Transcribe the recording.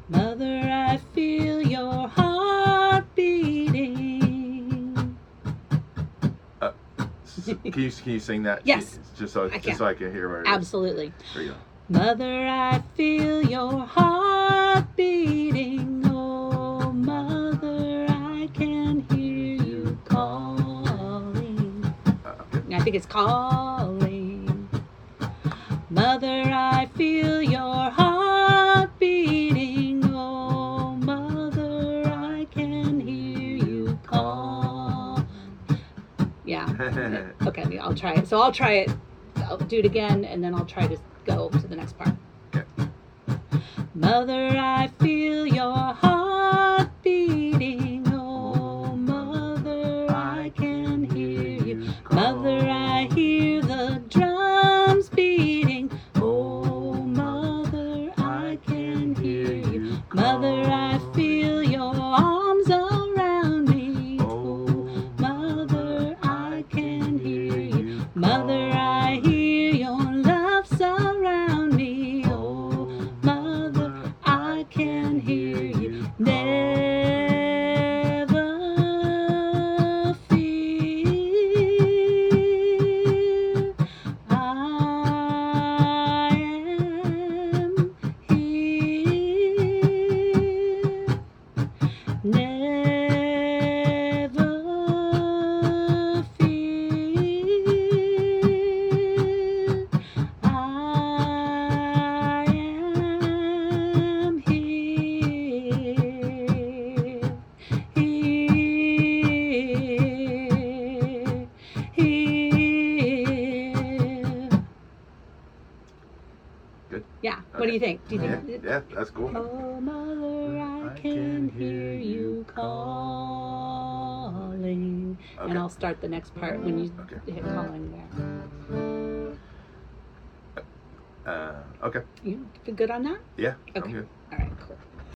Mother, I feel your heart beating. Can you sing that? Yes, Just so I can. I can hear where it is. Absolutely. There you go. Mother, I feel your heart beating. Oh, mother, I can hear you calling. Okay. I think it's calling. Mother, I feel your heart beating. Oh, mother, I can hear you call. Yeah. Okay, I'll try it. So I'll try it. I'll do it again, and then I'll try to go to the next part. Okay. Mother, I feel your heart beating. Oh, mother, I can hear you. Mother, I hear the drums beating. Oh, mother, I can hear you. Mother, I feel your arms around me. Oh, mother, I can hear you. Mother, I hear your love surround me. Oh, mother, I can hear you. Never fear, I am here. Never fear, I am here. Here. Good. Yeah. Okay. What do you think? Do you think? Yeah, that's cool. Oh, mother, I can hear you calling. Okay. And I'll start the next part when you hit calling there. Okay. You good on that? Yeah, Okay. I'm good. All right, cool.